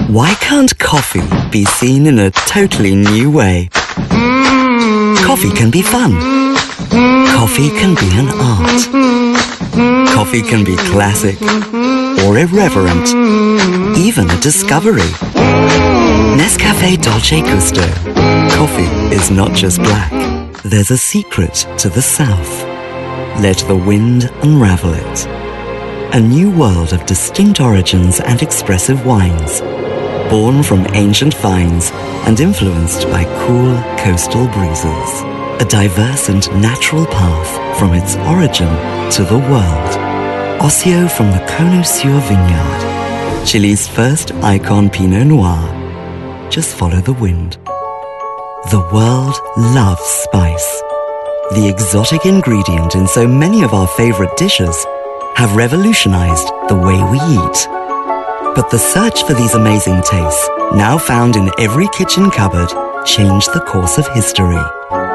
Why can't coffee be seen in a totally new way? Coffee can be fun. Coffee can be an art. Coffee can be classic or irreverent, even a discovery. Nescafé Dolce Gusto. Coffee is not just black. There's a secret to the south. Let the wind unravel it. A new world of distinct origins and expressive wines, born from ancient vines and influenced by cool coastal breezes. A diverse and natural path from its origin to the world. Osseo from the Cono Sur vineyard, Chile's first icon Pinot Noir. Just follow the wind. The world loves spice. The exotic ingredient in so many of our favorite dishes have revolutionized the way we eat. But the search for these amazing tastes, now found in every kitchen cupboard, changed the course of history.